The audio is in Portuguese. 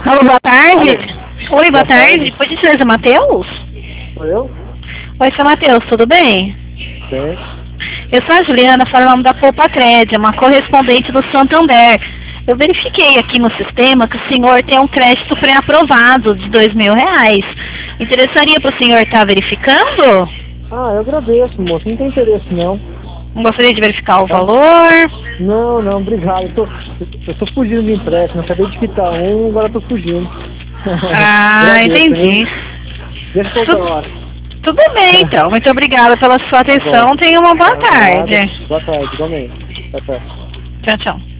Alô, boa tarde. Oi, boa tarde. Por gentileza, Matheus? Sou eu? Oi, seu Matheus, tudo bem? Sim. Eu sou a Juliana, falando da Poupa Crédito, uma correspondente do Santander. Eu verifiquei aqui no sistema que o senhor tem um crédito pré-aprovado de R$ 2.000. Interessaria para o senhor estar verificando? Ah, eu agradeço, moço. Não tem interesse, não. Não gostaria de verificar o Tá? valor? Não, não, obrigado. Eu tô fugindo de empréstimo. Eu acabei de quitar um, agora eu tô fugindo. Ah, Agradeço, entendi. hein? Deixa pra outra hora. Tudo bem, então. Muito obrigada pela sua Tá atenção. bom. Tenha uma boa Nada. tarde. Boa tarde, igualmente. Tchau, tchau. Tchau, tchau.